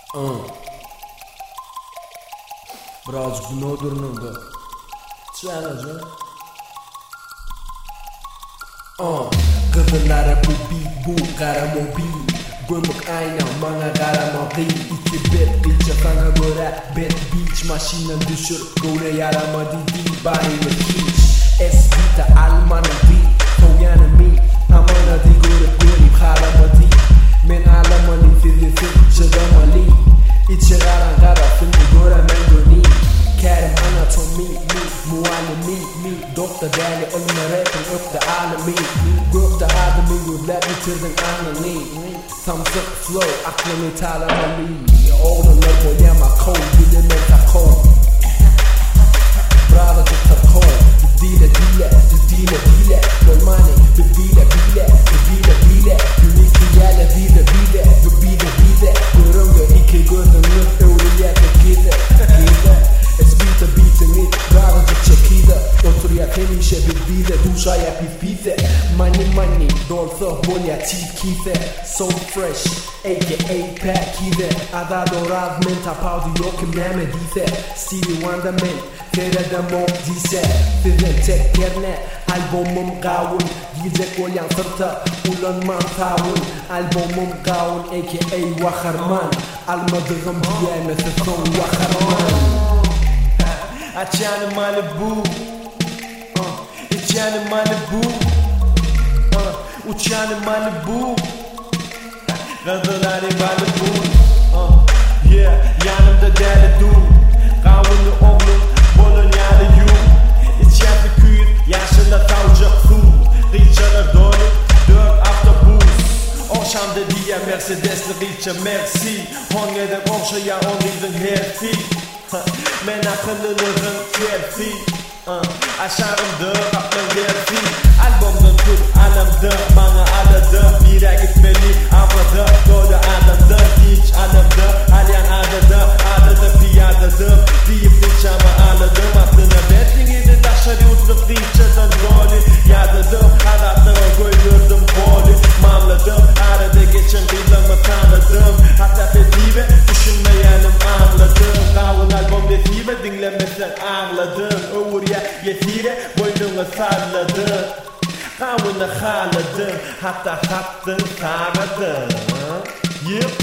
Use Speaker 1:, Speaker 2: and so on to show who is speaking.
Speaker 1: Birazcık günahlarının da Challenge Kızılara bu beat bu kara mobil Gömük ayna bana karama değil İki bet kıyça sana göre Bet beach maşinen düşür Göre yarama değil Bari ve hiç Esbita almanı değil Koyanı mi Amana di görüp harama değil Men alamanı filisi Şıdamalı İçi karan karasını göremen döneyim Kerim anatomi muallimi Doktor değerli ölme rapin öpte alemi Gökte adımı göbler bitirdin anını Samsık flow aklını talamalı Oğlanlar boyama kol dilime takol Brother takol Dile Dolmani bile Güneş diyele bile Görünge iki gözünün öğrüyete gide Esbita beatin it Brother çekide Otur ya hemşe bile Duşa ya pipite Money Dolsa bolya cheap kite So fresh A.K.A. pack kide Ada doraz men tapavdu yokim neme dite Stevie Wonder men Terede mom dise Sizin tek yerine Albumum gavun Diyecek olyan sırta Ulanman tavun Albumum gavun A.K.A. Vakarman Almadığım diyemesi son Vakarman Açanı Malibu İçanı Malibu Uçanı Malibu Kadınları Malibu Yeah yanımda deli du Kavunu oğlum Bolonyalı yu İçeride küyüt yaşında tavcak su Kıyçalar dolu 4 autobus Oşamda diye Mercedes'li kıyça merci Hongede okşaya onliydin herfi Men akıllılığın terfi Aşağımda aklın derfi Albumdan tut anamda Bana aladı Bire gitmeli Avada Doğru adamda Hiç adamda Alyan adada piyadadım Deyip dışama ağladım Aklına betliydi Taşları uçluk diyeceğden rolü Yadadım Arattığına koydurdum bolü Mamladım Arada geçen kıylımı tanıdım Hatta fedive Düşünmeyenim anladım Kavun albüm yetive Dinlemesen ağladın Uğur ya yetire Boynuna salladın Kavunu haladın Hatta hattın sağladın Yıp